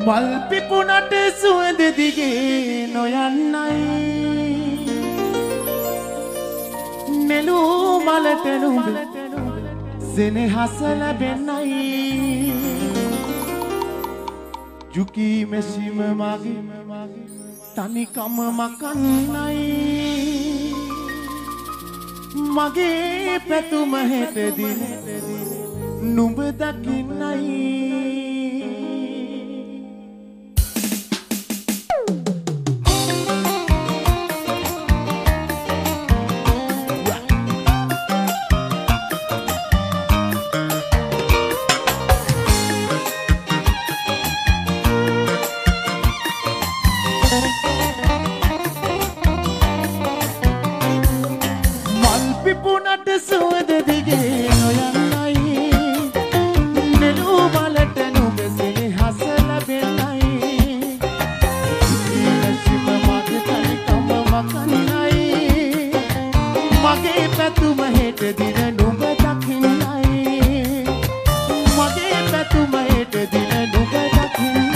මල් පිපුණට සුවඳ දිගේ නොයන්නයි නෙළූ මලට නුඹ සෙනෙහස ලැබෙන්නයි ජුකී මෙසිම මගේ තනිකම මකන්නයි මගේ පැතුම හෙට දින නුඹ දකින්නයි පිපුණට සුවඳ දිගේ නොයන්නයි නෙළූ මලට නුඹ සෙනෙහස ලැබෙන්නයි ජීවිතෙම මගේ තනිකම මකන්නයි මගේ පැතුම හෙට දින නුඹ දකින්නයි මගේ පැතුම හෙට දින නුඹ දකින්නයි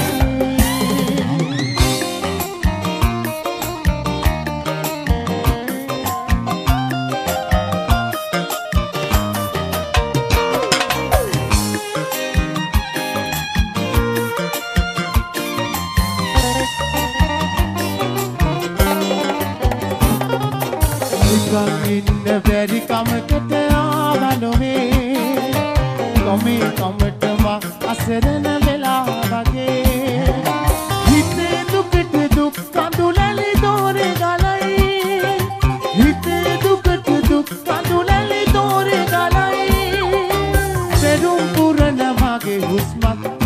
ඉන්න බැරි කමකට ආවනොමේ කොමේ කමට මක් අසරණ වෙලා වගේ හිතේ දුකට දුක් කඳුලැලි දෝරේ ගලයි හිතේ දුකට දුක් කඳුලැලි දෝරේ ගලයි පෙරුම් පුරන මගේ හුස්මක්